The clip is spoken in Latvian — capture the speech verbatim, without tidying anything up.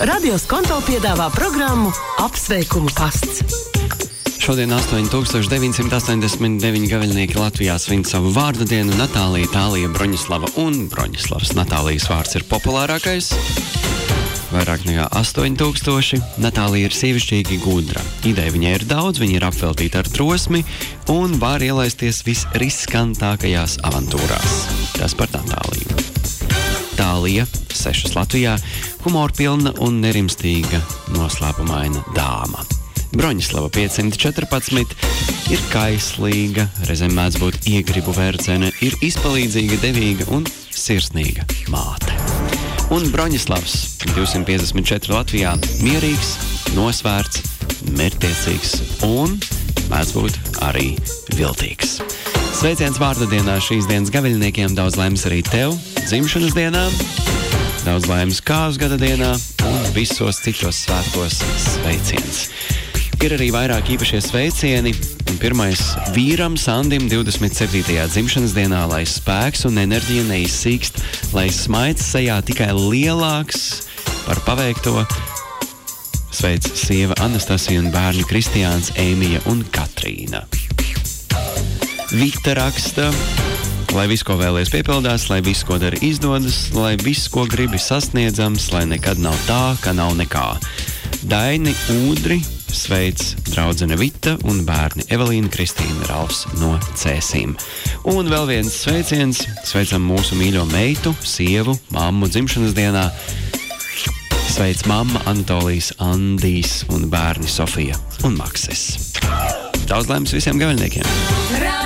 Radio Skonto piedāvā programmu Apsveikumu pasts. Šodien astoņi tūkstoši deviņi simti astoņdesmit deviņi gaviļnieki Latvijā svin savu vārdu dienu. Natālija, Tālija, Broņislava un Broņislavas. Natālijas vārds ir populārākais. Vairāk nekā astoņi tūkstoši. Natālija ir sievišķīgi gudra. Ideja viņai ir daudz, viņa ir apveltīta ar drosmi un var ielaisties visriskantākajās avantūrās. Tas par Natāliju. Tālija, sešas Latvijā, humorpilna un nerimstīga noslēpumaina dāma. Broņislava piecsimt četrpadsmit ir kaislīga, reizēm mēdz būt iegribu verdzene, ir izpalīdzīga, devīga un sirsnīga māte. Un Broņislavs divsimt piecdesmit četri Latvijā mierīgs, nosvērts, mērķtiecīgs un mēdz būt arī viltīgs. Sveiciens vārda dienā šīs dienas gaviļniekiem, daudz laimes arī tev, dzimšanas dienā, daudz laimes kāzu gada dienā un visos citos svētkos sveiciens. Ir arī vairāk īpašie sveicieni. Pirmais vīram Sandim divdesmit septītajā dzimšanas dienā, lai spēks un enerģija neizsīkst, lai smaids sejā tikai lielāks par paveikto. Sveic sieva Anastasija un bērni Kristiāns, Ēmija un Katrīna. Vita raksta, lai viss, ko vēlies, piepildās, lai viss, ko dara, izdodas, lai viss, ko gribi, sasniedzams, lai nekad nav tā, ka nav nekā. Daini Ūdri sveic draudzene Vita un bērni Evelīna, Kristīna, Ralfs no Cēsīm. Un vēl viens sveiciens, sveicam mūsu mīļo meitu, sievu, mammu dzimšanas dienā. Sveic mamma Anatolijas, Andijs un bērni Sofija un Maksis. Daudz laimes visiem gaviļniekiem!